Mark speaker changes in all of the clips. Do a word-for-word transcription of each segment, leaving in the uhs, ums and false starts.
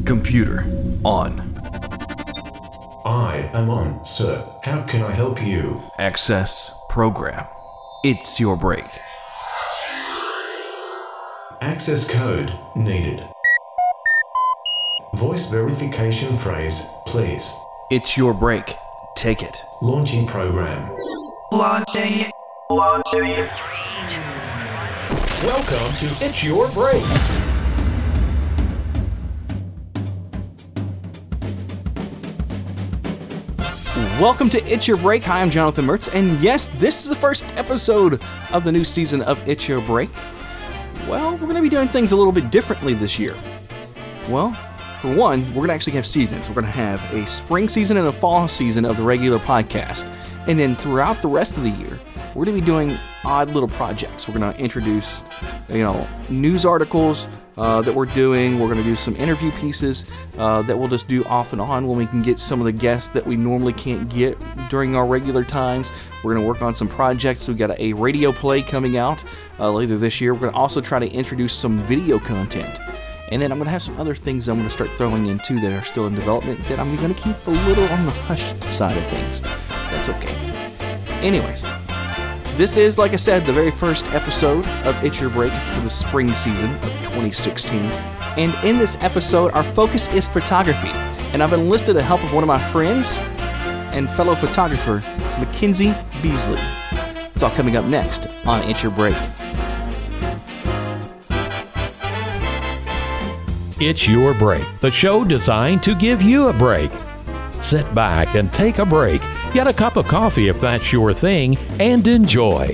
Speaker 1: Computer on.
Speaker 2: I am on, sir. How can I help you?
Speaker 1: Access program. It's your break.
Speaker 2: Access code needed. Voice verification phrase, please.
Speaker 1: It's your break. Take it.
Speaker 2: Launching program.
Speaker 3: Launching. Launching.
Speaker 4: Welcome to It's Your Break.
Speaker 1: Welcome to It's Your Break. Hi, I'm Jonathan Mertz, and yes, this is the first episode of the new season of It's Your Break. Well, we're going to be doing things a little bit differently this year. Well, for one, we're going to actually have seasons. We're going to have a spring season and a fall season of the regular podcast. And then throughout the rest of the year, we're going to be doing odd little projects. We're going to introduce, you know, news articles uh, that we're doing. We're going to do some interview pieces uh, that we'll just do off and on when we can get some of the guests that we normally can't get during our regular times. We're going to work on some projects. We've got a radio play coming out uh, later this year. We're going to also try to introduce some video content. And then I'm going to have some other things I'm going to start throwing in too that are still in development that I'm going to keep a little on the hush side of things. That's okay. Anyways, this is, like I said, the very first episode of It's Your Break for the spring season of twenty sixteen. And in this episode, our focus is photography. And I've enlisted the help of one of my friends and fellow photographer, Mackenzie Beasley. It's all coming up next on It's Your Break.
Speaker 4: It's Your Break, the show designed to give you a break. Sit back and take a break. Get a cup of coffee if that's your thing, and enjoy.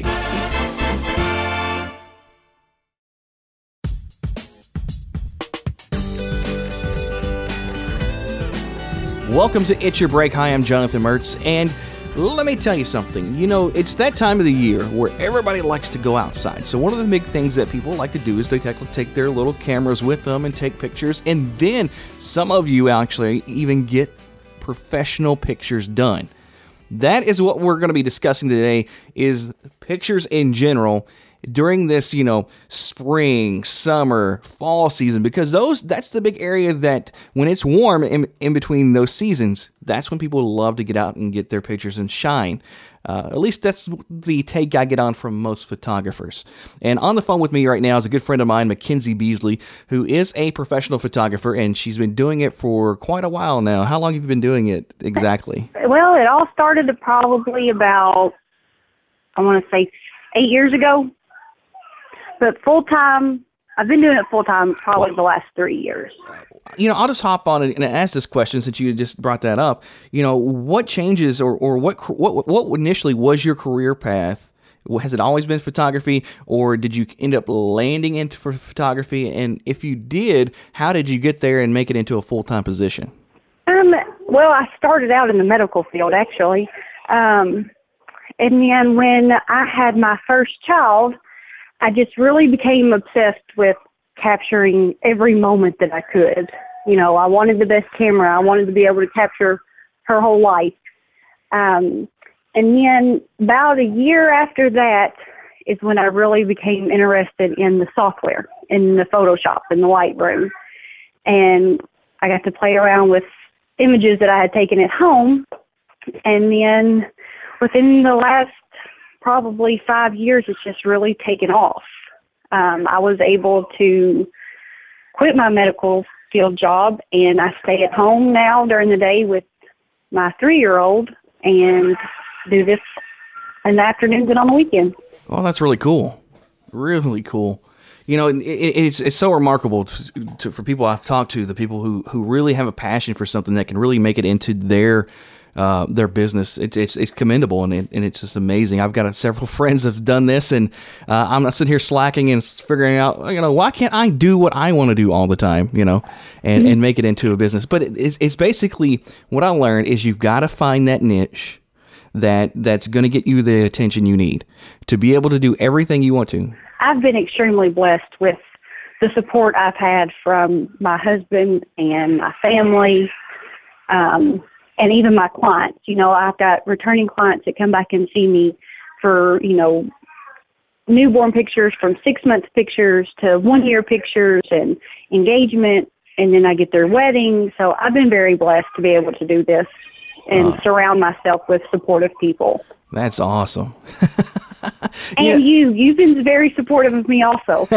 Speaker 1: Welcome to It's Your Break. Hi, I'm Jonathan Mertz, and let me tell you something. You know, it's that time of the year where everybody likes to go outside. So one of the big things that people like to do is they take, take their little cameras with them and take pictures, and then some of you actually even get professional pictures done. That is what we're going to be discussing today, is pictures in general during this, you know, spring, summer, fall season, because those that's the big area that when it's warm in, in between those seasons, that's when people love to get out and get their pictures and shine. Uh, at least that's the take I get on from most photographers. And on the phone with me right now is a good friend of mine, Mackenzie Beasley, who is a professional photographer, and she's been doing it for quite a while now. How long have you been doing it exactly?
Speaker 5: Well, it all started probably about, I want to say, eight years ago. But full-time, I've been doing it full-time probably the last three years.
Speaker 1: You know, I'll just hop on and ask this question since you just brought that up. You know, what changes or, or what what what initially was your career path? Has it always been photography, or did you end up landing into photography? And if you did, how did you get there and make it into a full-time position?
Speaker 5: Um, well, I started out in the medical field, actually. Um, and then when I had my first child, I just really became obsessed with capturing every moment that I could. You know, I wanted the best camera. I wanted to be able to capture her whole life. Um, and then about a year after that is when I really became interested in the software, in the Photoshop, in the Lightroom. And I got to play around with images that I had taken at home. And then within the last probably five years, it's just really taken off. Um, I was able to quit my medical field job, and I stay at home now during the day with my three-year-old and do this in the afternoons and on the weekends.
Speaker 1: Oh, that's really cool. Really cool. You know, it, it's it's so remarkable to, to, for people I've talked to, the people who, who really have a passion for something that can really make it into their Uh, their business. It's it's it's commendable, and it, and it's just amazing. I've got uh, several friends that have done this, and uh, I'm not sitting here slacking and figuring out, you know, why can't I do what I want to do all the time, you know, and, mm-hmm. and make it into a business. But it, it's it's basically what I learned is you've got to find that niche that that's going to get you the attention you need to be able to do everything you want to.
Speaker 5: I've been extremely blessed with the support I've had from my husband and my family. Um, And even my clients. You know, I've got returning clients that come back and see me for, you know, newborn pictures, from six-month pictures to one-year pictures and engagement. and then I get their wedding. So I've been very blessed to be able to do this and
Speaker 1: Oh.
Speaker 5: surround myself with supportive people.
Speaker 1: That's awesome.
Speaker 5: And
Speaker 1: Yeah.
Speaker 5: you, you've been very supportive of me also.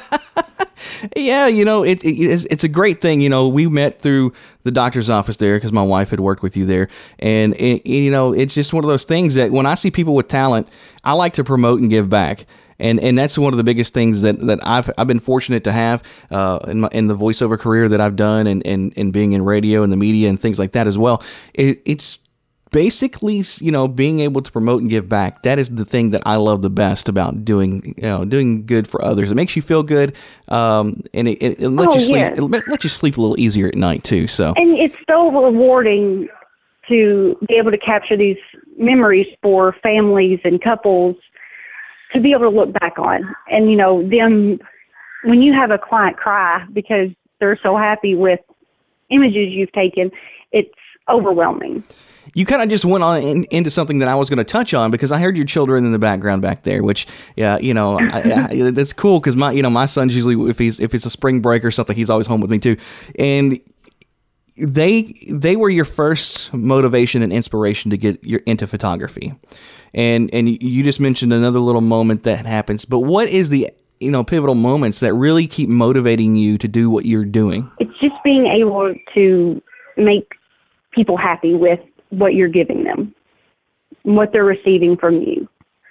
Speaker 1: Yeah, you know, it, it it's, it's a great thing. You know, we met through the doctor's office there because my wife had worked with you there, and it, you know, it's just one of those things that when I see people with talent, I like to promote and give back. And and that's one of the biggest things that, that I've I've been fortunate to have uh, in my in the voiceover career that I've done, and, and, and being in radio and the media and things like that as well. It, it's basically, you know, being able to promote and give back. That is the thing that I love the best about doing, you know, doing good for others. It makes you feel good, um, and it, it, it lets
Speaker 5: Oh,
Speaker 1: you sleep.
Speaker 5: yes.
Speaker 1: It let let you sleep a little easier at night too. So
Speaker 5: And it's so rewarding to be able to capture these memories for families and couples to be able to look back on. And, you know, them, when you have a client cry because they're so happy with images you've taken, it's overwhelming.
Speaker 1: you kind of just went on in, into something that I was going to touch on, because I heard your children in the background back there, which, yeah, you know, I, I, that's cool because my, you know, my son's usually, if he's if it's a spring break or something, he's always home with me too, and they they were your first motivation and inspiration to get your into photography, and and you just mentioned another little moment that happens. But what is the, you know, pivotal moments that really keep motivating you to do what you're doing?
Speaker 5: It's just being able to make people happy with what you're giving them, what they're receiving from you.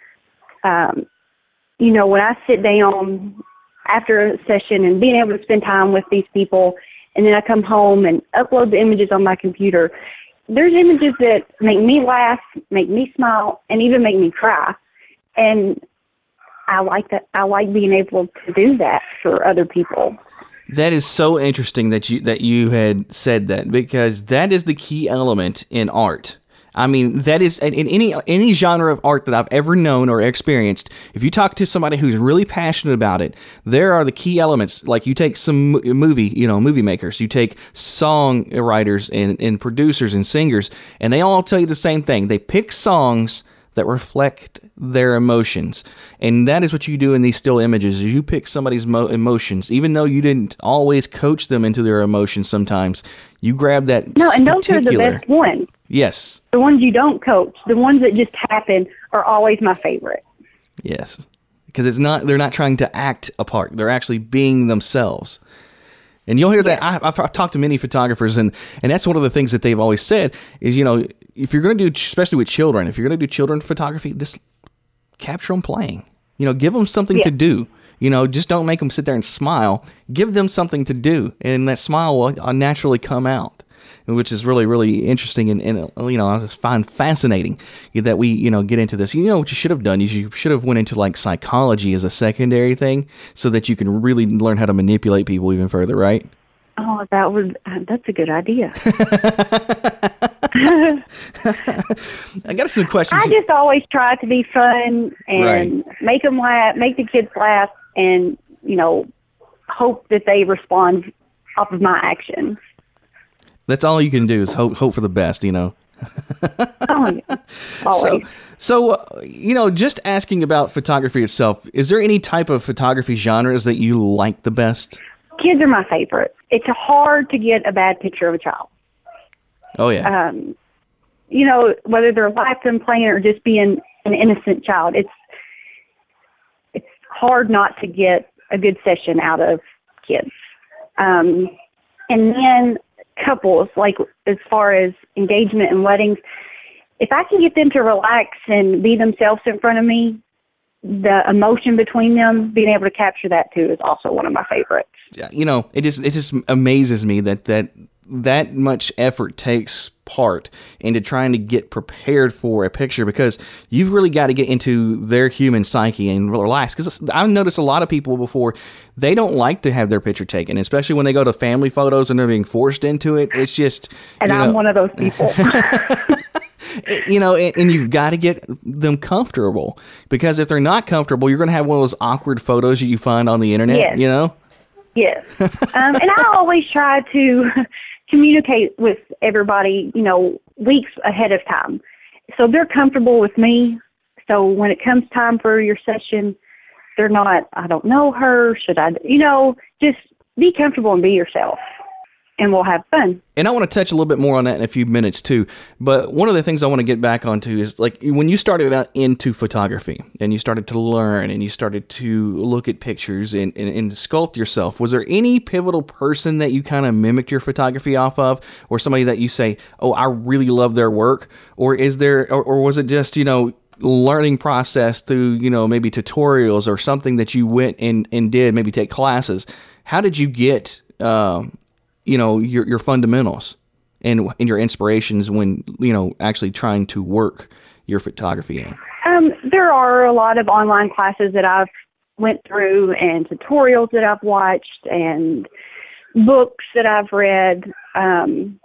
Speaker 5: Um, you know, when I sit down after a session and being able to spend time with these people, and then I come home and upload the images on my computer, there's images that make me laugh, make me smile, and even make me cry. And I like that. I like being able to do that for other people.
Speaker 1: That is so interesting that you that you had said that, because that is the key element in art. I mean, that is in any any genre of art that I've ever known or experienced. If you talk to somebody who's really passionate about it, there are the key elements. Like you take some movie, you know, movie makers, you take song writers and, and producers and singers, and they all tell you the same thing. They pick songs that reflect their emotions, and that is what you do in these still images. Is you pick somebody's mo- emotions, even though you didn't always coach them into their emotions. Sometimes you grab that.
Speaker 5: No, and those are the
Speaker 1: particular-
Speaker 5: best ones.
Speaker 1: Yes,
Speaker 5: The ones you don't coach, the ones that just happen, are always my favorite.
Speaker 1: yes, because it's not. They're not trying to act a part. They're actually being themselves. And you'll hear that. I, I've, I've talked to many photographers, and, and that's one of the things that they've always said is, you know, if you're going to do, especially with children, if you're going to do children photography, just capture them playing. You know, give them something
Speaker 5: Yeah.
Speaker 1: to do. You know, just don't make them sit there and smile. Give them something to do, and that smile will uh, naturally come out, which is really, really interesting, and, and uh, you know, I just find fascinating that we, you know, get into this. You know what you should have done is you should have went into like psychology as a secondary thing, so that you can really learn how to manipulate people even further, right?
Speaker 5: Oh, that was that's a good idea.
Speaker 1: I got some questions.
Speaker 5: I just always try to be fun and
Speaker 1: Right.
Speaker 5: make them laugh, make the kids laugh, and, you know, hope that they respond off of my actions.
Speaker 1: That's all you can do is hope, hope for the best, you know.
Speaker 5: Oh, yeah.
Speaker 1: So,
Speaker 5: Always.
Speaker 1: so uh, you know, just asking about photography itself, is there any type of photography genres that you like the best?
Speaker 5: Kids are my favorite. It's hard to get a bad picture of a child.
Speaker 1: Oh, yeah.
Speaker 5: Um, you know, whether they're laughing, playing, or just being an innocent child, it's it's hard not to get a good session out of kids. Um, and then couples, like as far as engagement and weddings, if I can get them to relax and be themselves in front of me, the emotion between them, being able to capture that too is also one of my favorites.
Speaker 1: Yeah, you know, it just it just amazes me that that that much effort takes part into trying to get prepared for a picture, because you've really got to get into their human psyche and relax. Because I've noticed a lot of people before, they don't like to have their picture taken, especially when they go to family photos and they're being forced into it. It's just,
Speaker 5: And
Speaker 1: you
Speaker 5: I'm
Speaker 1: know,
Speaker 5: one of those people.
Speaker 1: you know, and, and you've got to get them comfortable, because if they're not comfortable, you're going to have one of those awkward photos that you find on the internet.
Speaker 5: Yes.
Speaker 1: You know.
Speaker 5: Yes. Um, and I always try to communicate with everybody, you know, weeks ahead of time. So they're comfortable with me. So when it comes time for your session, they're not, I don't know her, should I, you know, just be comfortable and be yourself. and we'll have fun.
Speaker 1: And I want to touch a little bit more on that in a few minutes too. But one of the things I want to get back onto is like when you started out into photography and you started to learn and you started to look at pictures and, and, and sculpt yourself, was there any pivotal person that you kind of mimicked your photography off of, or somebody that you say, oh, I really love their work? Or is there, or, or was it just, you know, learning process through, you know, maybe tutorials or something that you went and, and did, maybe take classes? How did you get, um, you know, your your fundamentals and, and your inspirations when, you know, actually trying to work your photography in?
Speaker 5: Um, there are a lot of online classes that I've went through and tutorials that I've watched and books that I've read. Um,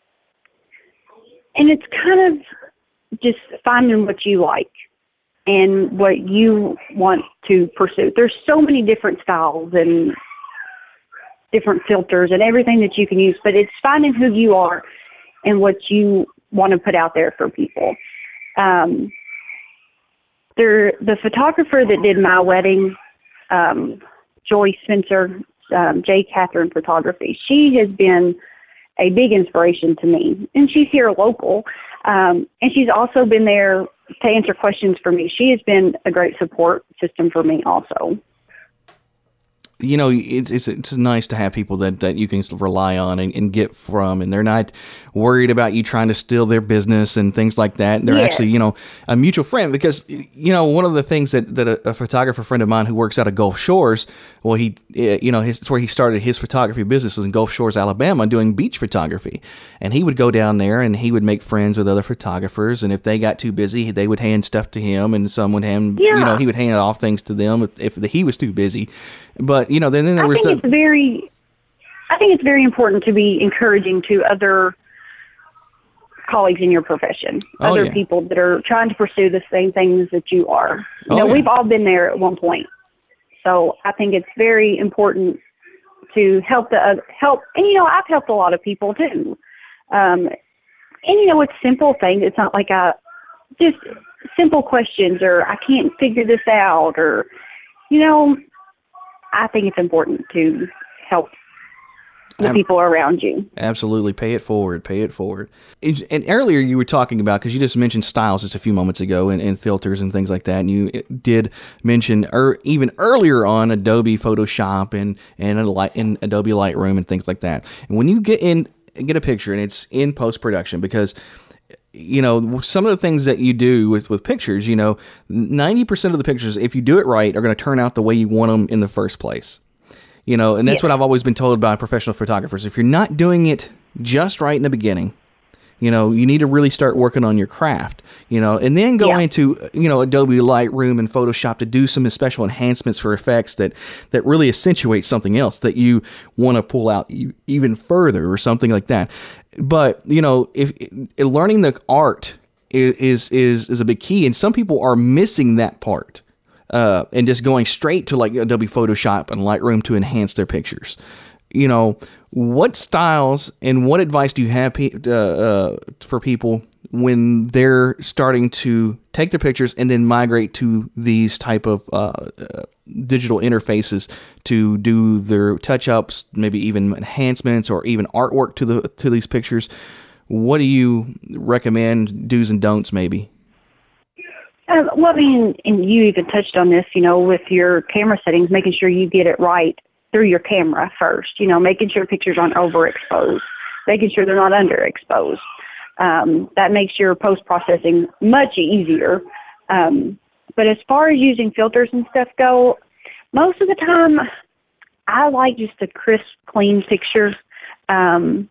Speaker 5: and it's kind of just finding what you like and what you want to pursue. There's so many different styles and different filters and everything that you can use, but it's finding who you are and what you want to put out there for people. Um, there, the photographer that did my wedding, um, Joy Spencer, um, J. Catherine Photography, she has been a big inspiration to me, and she's here local, um, and she's also been there to answer questions for me. She has been a great support system for me also.
Speaker 1: You know, it's it's it's nice to have people that, that you can rely on and, and get from, and they're not worried about you trying to steal their business and things like that. They're
Speaker 5: Yeah.
Speaker 1: actually, you know, a mutual friend, because, you know, one of the things that, that a, a photographer friend of mine who works out of Gulf Shores, well, he, uh, you know, his, it's where he started his photography business was in Gulf Shores, Alabama, doing beach photography. And he would go down there and he would make friends with other photographers. And if they got too busy, they would hand stuff to him, and some would hand,
Speaker 5: Yeah.
Speaker 1: you know, he would hand off things to them if, if he was too busy. But, you know, then, then there
Speaker 5: I
Speaker 1: was
Speaker 5: think
Speaker 1: the,
Speaker 5: it's very, I think it's very important to be encouraging to other colleagues in your profession,
Speaker 1: Oh,
Speaker 5: other
Speaker 1: yeah.
Speaker 5: people that are trying to pursue the same things that you are. You
Speaker 1: Oh,
Speaker 5: know,
Speaker 1: yeah.
Speaker 5: we've all been there at one point. So I think it's very important to help the uh, help. And, you know, I've helped a lot of people too. Um, and, you know, it's simple things. It's not like I just simple questions or I can't figure this out or, you know, I think it's important to help the
Speaker 1: I'm-
Speaker 5: people around you.
Speaker 1: Absolutely. Pay it forward. Pay it forward. Is- And earlier you were talking about, because you just mentioned styles just a few moments ago and, and filters and things like that. And you did mention er, even earlier on Adobe Photoshop and, and, a light, and Adobe Lightroom and things like that. And when you get in, get a picture and it's in post-production, because you know, some of the things that you do with, with pictures, you know, ninety percent of the pictures, if you do it right, are going to turn out the way you want them in the first place. You know, and that's
Speaker 5: Yes.
Speaker 1: what I've always been told by professional photographers. If you're not doing it just right in the beginning, you know, you need to really start working on your craft, you know, and then go
Speaker 5: Yeah.
Speaker 1: into, you know, Adobe Lightroom and Photoshop to do some special enhancements for effects that, that really accentuate something else that you want to pull out e- even further or something like that. But, you know, if, if learning the art is, is, is, is a big key, and some people are missing that part. Uh, and just going straight to like Adobe Photoshop and Lightroom to enhance their pictures. You know, what styles and what advice do you have pe- uh, uh, for people when they're starting to take their pictures and then migrate to these type of uh, uh, digital interfaces to do their touch-ups, maybe even enhancements or even artwork to the to these pictures? What do you recommend, do's and don'ts maybe?
Speaker 5: Um, well, I mean, and you even touched on this, you know, with your camera settings, making sure you get it right through your camera first, you know, making sure pictures aren't overexposed, making sure they're not underexposed. Um, that makes your post-processing much easier. Um, but as far as using filters and stuff go, most of the time I like just a crisp, clean picture. Um,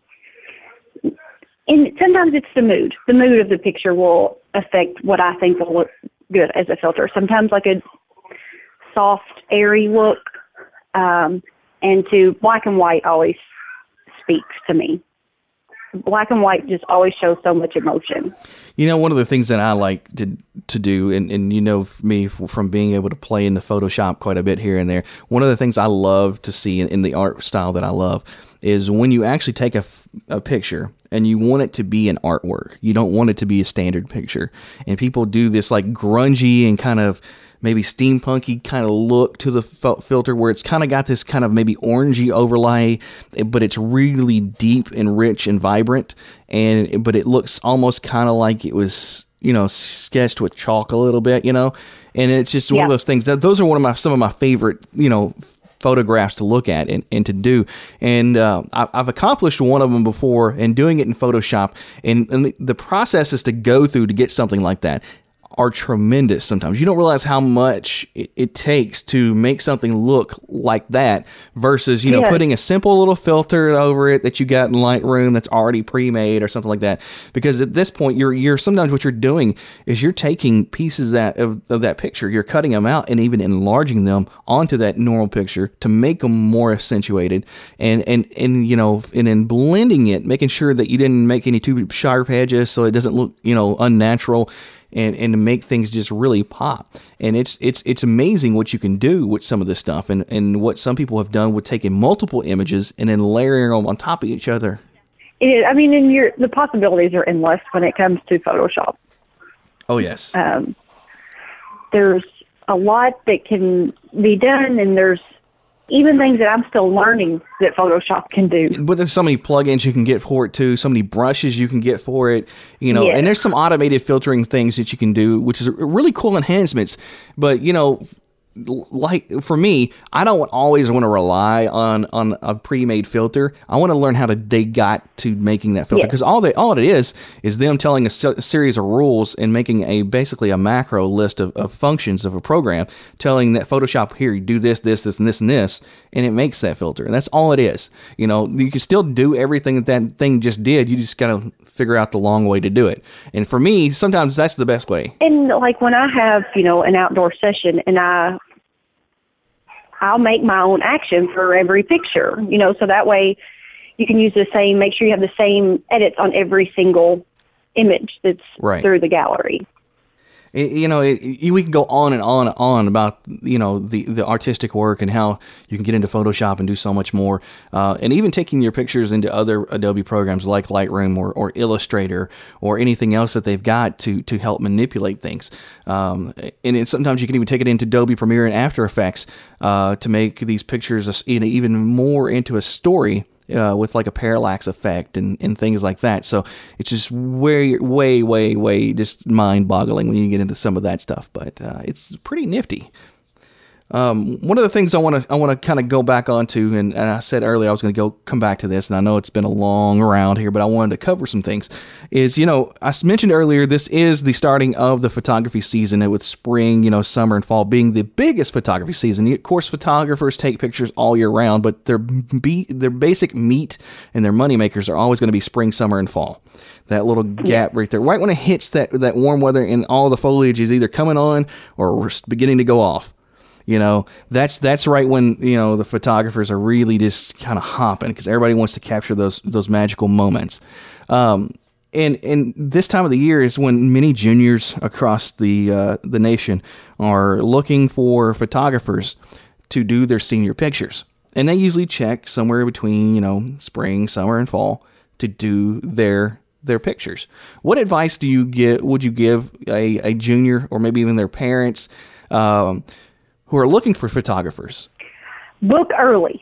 Speaker 5: and sometimes it's the mood. The mood of the picture will affect what I think will look good as a filter. Sometimes like a soft, airy look, um, and to black and white always speaks to me. Black and white just always shows so much emotion.
Speaker 1: You know, one of the things that I like to to do, and, and you know me from being able to play in the Photoshop quite a bit here and there, one of the things I love to see in, in the art style that I love is when you actually take a, f- a picture and you want it to be an artwork. You don't want it to be a standard picture. And people do this like grungy and kind of maybe steampunky kind of look to the f- filter where it's kind of got this kind of maybe orangey overlay, but it's really deep and rich and vibrant. And but it looks almost kind of like it was, you know, sketched with chalk a little bit, you know. And it's just one
Speaker 5: yeah.
Speaker 1: of those things that those are one of my some of my favorite, you know, photographs to look at and, and to do. And uh, I, I've accomplished one of them before and doing it in Photoshop. And, and the, the processes to go through to get something like that are tremendous sometimes. You don't realize how much it, it takes to make something look like that versus, you know,
Speaker 5: yeah.
Speaker 1: putting a simple little filter over it that you got in Lightroom that's already pre-made or something like that. Because at this point, you're you're sometimes what you're doing is you're taking pieces that of, of that picture, you're cutting them out and even enlarging them onto that normal picture to make them more accentuated and, and, and you know, and then blending it, making sure that you didn't make any too sharp edges so it doesn't look, you know, unnatural. And, and to make things just really pop. And it's it's it's amazing what you can do with some of this stuff and, and what some people have done with taking multiple images and then layering them on top of each other.
Speaker 5: It is, I mean, and your the possibilities are endless when it comes to Photoshop.
Speaker 1: Oh, yes.
Speaker 5: Um, there's a lot that can be done, and there's even things that I'm still learning that Photoshop can do.
Speaker 1: But there's so many plugins you can get for it too, so many brushes you can get for it, you know,
Speaker 5: Yeah.
Speaker 1: and there's some automated filtering things that you can do, which is really cool enhancements. But, you know, like for me, I don't always want to rely on on a pre-made filter. I want to learn how to they got to making that filter,
Speaker 5: Yeah.
Speaker 1: because all they all it is is them telling a, se- a series of rules and making a basically a macro list of, of functions of a program, telling that Photoshop, here, you do this, this, this, and this, and this, and it makes that filter. And that's all it is. You know, you can still do everything that that thing just did. You just got to figure out the long way to do it. And for me, sometimes that's the best way.
Speaker 5: And like when I have, you know, an outdoor session and I, I'll make my own action for every picture, you know, so that way you can use the same, make sure you have the same edits on every single image that's
Speaker 1: Right.
Speaker 5: through the gallery.
Speaker 1: It, you know, it, it, we can go on and on and on about, you know, the, the artistic work and how you can get into Photoshop and do so much more. Uh, and even taking your pictures into other Adobe programs like Lightroom or, or Illustrator or anything else that they've got to to help manipulate things. Um, and it, sometimes you can even take it into Adobe Premiere and After Effects uh, to make these pictures a, even more into a story. Uh, with like a parallax effect and, and things like that. So it's just way, way, way, way just mind-boggling when you get into some of that stuff. But uh, it's pretty nifty. Um, one of the things I want to I want to kind of go back onto, and, and I said earlier I was going to go come back to this, and I know it's been a long round here, but I wanted to cover some things. Is, you know, I mentioned earlier, this is the starting of the photography season, and with spring, you know, summer and fall being the biggest photography season. Of course, photographers take pictures all year round, but their be, their basic meat and their money makers are always going to be spring, summer, and fall. That little gap right there, right when it hits that that warm weather, and all the foliage is either coming on or beginning to go off. You know, that's that's right when, you know, the photographers are really just kind of hopping because everybody wants to capture those those magical moments. Um, and and this time of the year is when many juniors across the uh, the nation are looking for photographers to do their senior pictures, and they usually check somewhere between, you know, spring, summer, and fall to do their their pictures. What advice do you give? Would you give a, a junior or maybe even their parents? Um, who are looking for photographers?
Speaker 5: Book early.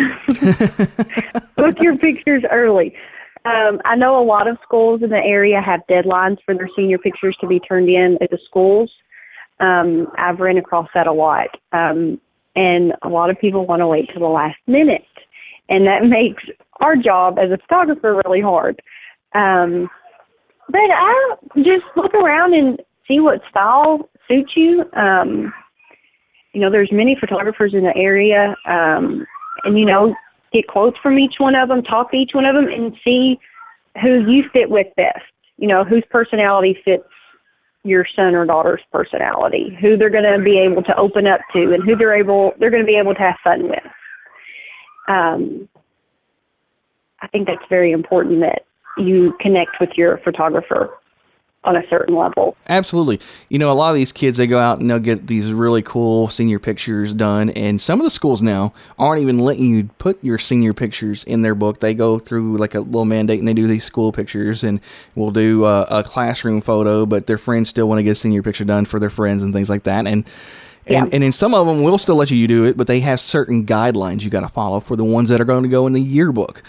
Speaker 5: Book your pictures early. Um, I know a lot of schools in the area have deadlines for their senior pictures to be turned in at the schools. Um, I've ran across that a lot. Um, and a lot of people want to wait till the last minute. And that makes our job as a photographer really hard. Um, but I just look around and see what style suits you. Um, You know, there's many photographers in the area, um, and, you know, get quotes from each one of them, talk to each one of them, and see who you fit with best. You know, whose personality fits your son or daughter's personality, who they're going to be able to open up to, and who they're able they're going to be able to have fun with. Um, I think that's very important that you connect with your photographer on a certain level.
Speaker 1: Absolutely. You know, a lot of these kids, they go out and they'll get these really cool senior pictures done. And some of the schools now aren't even letting you put your senior pictures in their book. They go through like a little mandate and they do these school pictures, and we'll do a, a classroom photo, but their friends still want to get a senior picture done for their friends and things like that. And
Speaker 5: Yeah.
Speaker 1: And, and in some of them, we'll still let you do it, but they have certain guidelines you got to follow for the ones that are going to go in the yearbook.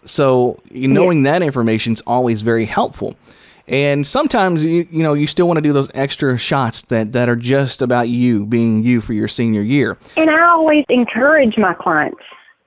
Speaker 1: So you knowing that information is always very helpful. And sometimes, you, you know, you still want to do those extra shots that, that are just about you, being you for your senior year.
Speaker 5: And I always encourage my clients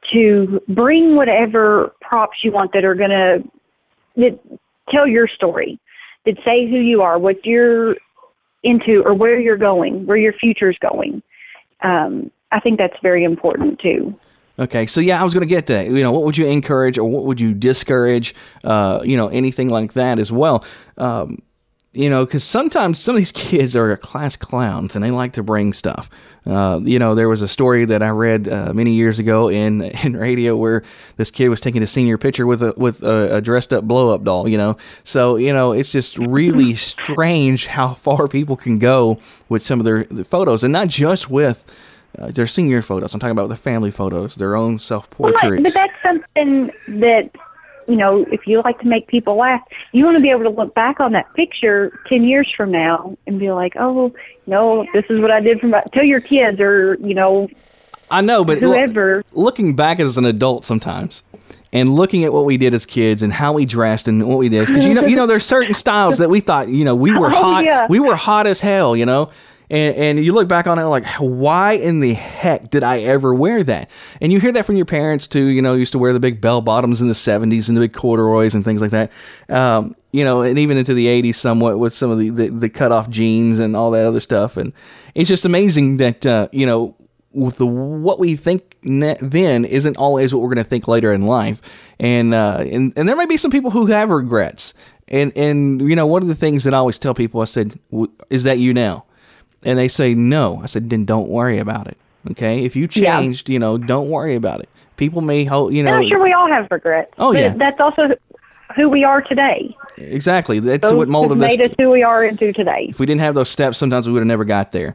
Speaker 5: to bring whatever props you want that are going to that tell your story, that say who you are, what you're into, or where you're going, where your future's going. Um, I think that's very important too.
Speaker 1: Okay, so yeah, I was going to get that. You know, what would you encourage or what would you discourage? Uh, you know, anything like that as well. Um, you know, because sometimes some of these kids are class clowns and they like to bring stuff. Uh, you know, there was a story that I read uh, many years ago in in radio where this kid was taking a senior picture with a with a, a dressed up blow up doll. You know, so you know it's just really strange how far people can go with some of their, their photos, and not just with uh, their senior photos. I'm talking about their family photos, their own self portraits.
Speaker 5: Right, but that's something that, you know, if you like to make people laugh, you want to be able to look back on that picture ten years from now and be like, oh, no, this is what I did from, tell your kids or, you know,
Speaker 1: I know, but
Speaker 5: whoever.
Speaker 1: Look, looking back as an adult sometimes and looking at what we did as kids and how we dressed and what we did, because, you know, you know, there's certain styles that we thought, you know, we were
Speaker 5: Oh,
Speaker 1: hot.
Speaker 5: yeah.
Speaker 1: We were hot as hell, you know. And, and you look back on it like, why in the heck did I ever wear that? And you hear that from your parents too. You know, used to wear the big bell bottoms in the seventies and the big corduroys and things like that. Um, you know, and even into the eighties somewhat with some of the, the, the cut off jeans and all that other stuff. And it's just amazing that, uh, you know, with the what we think ne- then isn't always what we're going to think later in life. And, uh, and, and there may be some people who have regrets. And, and, you know, one of the things that I always tell people, I said, is that you now? And they say no. I said, then don't worry about it. Okay, if you changed, yeah. you know, don't worry about it. People may hold, you know.
Speaker 5: And I'm sure we all have regrets.
Speaker 1: Oh
Speaker 5: but
Speaker 1: yeah,
Speaker 5: that's also who we are today.
Speaker 1: Exactly. That's
Speaker 5: Those
Speaker 1: what molded us.
Speaker 5: Made us who we are into today.
Speaker 1: If we didn't have those steps, sometimes we would have never got there.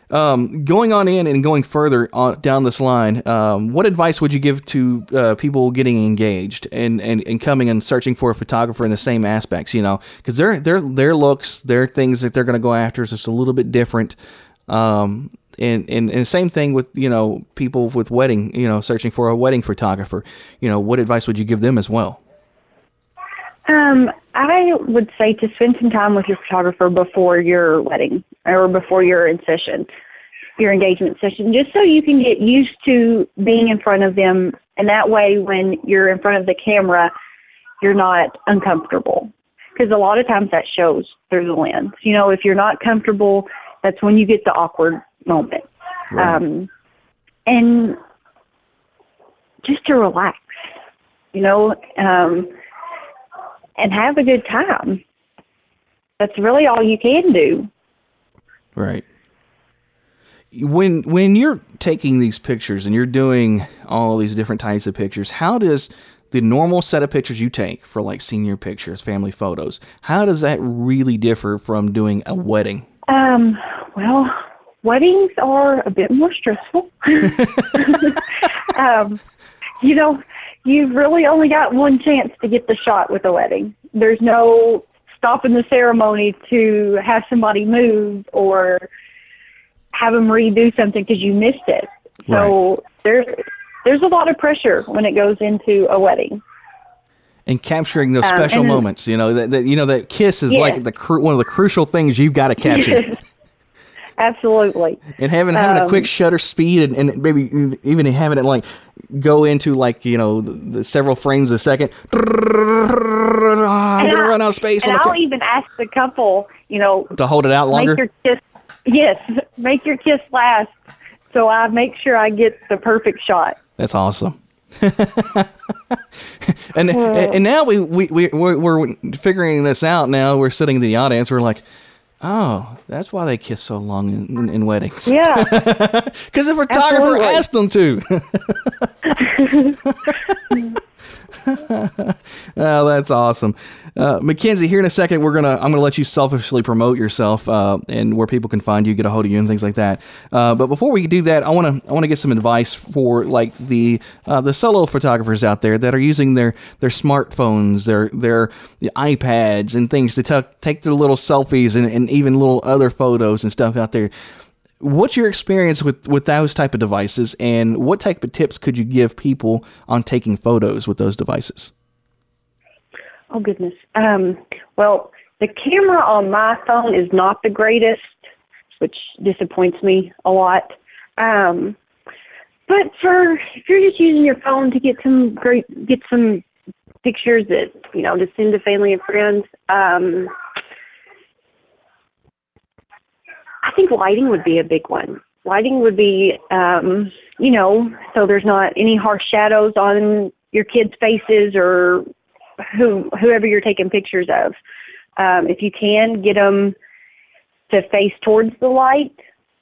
Speaker 1: Um, going on in and going further on down this line, um, what advice would you give to uh, people getting engaged and, and, and coming and searching for a photographer in the same aspects? You know, because their their their looks, their things that they're going to go after is just a little bit different. Um, and, and and same thing with, you know, people with wedding, you know, searching for a wedding photographer. You know, what advice would you give them as well?
Speaker 5: Um, I would say to spend some time with your photographer before your wedding or before your in session, your engagement session, just so you can get used to being in front of them. And that way, when you're in front of the camera, you're not uncomfortable. Because a lot of times that shows through the lens. You know, if you're not comfortable, that's when you get the awkward moment.
Speaker 1: Right.
Speaker 5: Um, and just to relax, you know, um, and have a good time. That's really all you can do.
Speaker 1: Right. When when you're taking these pictures and you're doing all these different types of pictures, how does the normal set of pictures you take for like senior pictures, family photos, how does that really differ from doing a wedding?
Speaker 5: Um, well, weddings are a bit more stressful. um, you know, you've really only got one chance to get the shot with a wedding. There's no stopping the ceremony to have somebody move or have them redo something because you missed it. So right. there's there's a lot of pressure when it goes into a wedding.
Speaker 1: And capturing those special um, moments, you know, that, that you know that kiss is yes. like the cru- one of the crucial things you've got to capture.
Speaker 5: Absolutely.
Speaker 1: And having having um, a quick shutter speed and, and maybe even having it like go into like, you know, the, the several frames a second. I'm going to run out of space.
Speaker 5: And I'll ca- even ask the couple, you know,
Speaker 1: to hold it out longer.
Speaker 5: Make your kiss, yes, make your kiss last. So I make sure I get the perfect shot.
Speaker 1: That's awesome. and and now we we we we're, we're figuring this out. Now we're sitting in the audience. We're like, oh, that's why they kiss so long in, in, in weddings.
Speaker 5: Yeah,
Speaker 1: because the photographer
Speaker 5: Absolutely.
Speaker 1: asked them to. Oh, that's awesome. Uh, Mackenzie, here in a second, we're gonna I'm gonna let you selfishly promote yourself uh, and where people can find you, get a hold of you, and things like that. Uh, but before we do that, I wanna I wanna get some advice for like the uh, the solo photographers out there that are using their their smartphones, their their iPads, and things to t- take their little selfies and, and even little other photos and stuff out there. What's your experience with, with those type of devices, and what type of tips could you give people on taking photos with those devices?
Speaker 5: Oh, goodness. Um, well, the camera on my phone is not the greatest, which disappoints me a lot. Um, but for if you're just using your phone to get some great, get some pictures that, you know, to send to family and friends, um, I think lighting would be a big one. Lighting would be, um, you know, so there's not any harsh shadows on your kids' faces or who whoever you're taking pictures of. Um, if you can, get them to face towards the light,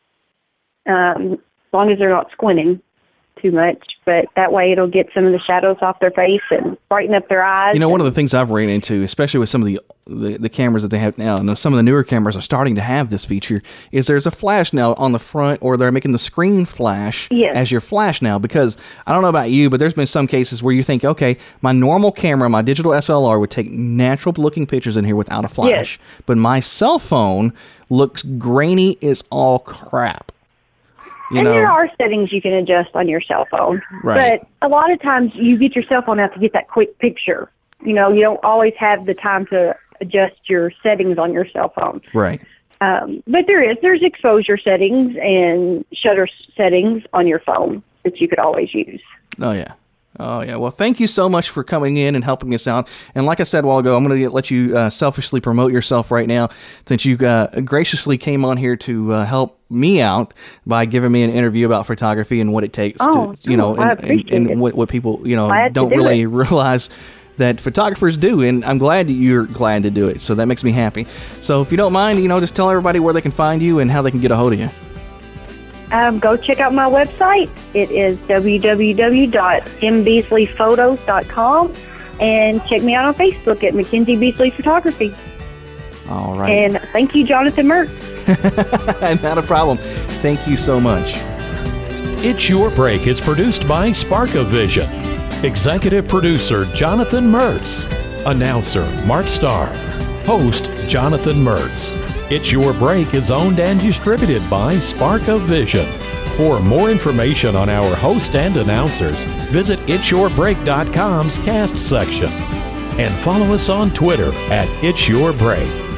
Speaker 5: um, as long as they're not squinting too much. But that way it'll get some of the shadows off their face and brighten up their eyes.
Speaker 1: You know, one of the things I've ran into, especially with some of the, the the cameras that they have now, and some of the newer cameras are starting to have this feature, is there's a flash now on the front, or they're making the screen flash
Speaker 5: yes.
Speaker 1: as your flash now. Because I don't know about you, but there's been some cases where you think, okay, my normal camera, my digital S L R would take natural looking pictures in here without a flash. Yes. But my cell phone looks grainy as all crap. You
Speaker 5: and
Speaker 1: know,
Speaker 5: there are settings you can adjust on your cell phone.
Speaker 1: Right.
Speaker 5: But a lot of times you get your cell phone out to get that quick picture. You know, you don't always have the time to adjust your settings on your cell phone.
Speaker 1: Right.
Speaker 5: Um, but there is. There's exposure settings and shutter settings on your phone that you could always use.
Speaker 1: Oh, yeah. Oh, yeah. Well, thank you so much for coming in and helping us out. And like I said a while ago, I'm going to let you uh, selfishly promote yourself right now, since you uh, graciously came on here to uh, help me out by giving me an interview about photography and what it takes
Speaker 5: oh,
Speaker 1: to, you know,
Speaker 5: I
Speaker 1: and, and, and what, what people, you know,
Speaker 5: Glad
Speaker 1: don't
Speaker 5: do
Speaker 1: really
Speaker 5: it.
Speaker 1: realize that photographers do. And I'm glad that you're glad to do it. So that makes me happy. So if you don't mind, you know, just tell everybody where they can find you and how they can get a hold of you.
Speaker 5: Um, go check out my website. It is w w w dot m beasley photos dot com, and check me out on Facebook at Mackenzie Beasley Photography.
Speaker 1: All right.
Speaker 5: And thank you, Jonathan Mertz.
Speaker 1: Not a problem. Thank you so much.
Speaker 4: It's Your Break is produced by Sparkavision. Executive producer Jonathan Mertz. Announcer Mark Starr. Host Jonathan Mertz. It's Your Break is owned and distributed by Sparkavision. For more information on our host and announcers, visit its your break dot com's cast section. And follow us on Twitter at It's Your Break.